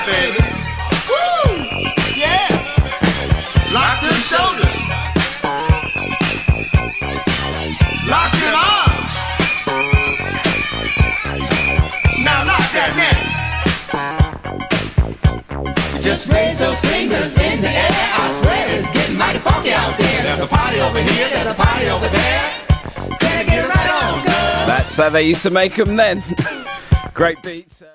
that, baby. Woo! Yeah. Lock them shoulders. Lock them arms. Now lock that neck. Just raise those fingers in the air. I swear it's getting mighty funky out there. There's a party over here, there's a party over there. Better get right on, girl. That's how they used to make them then. Great beats.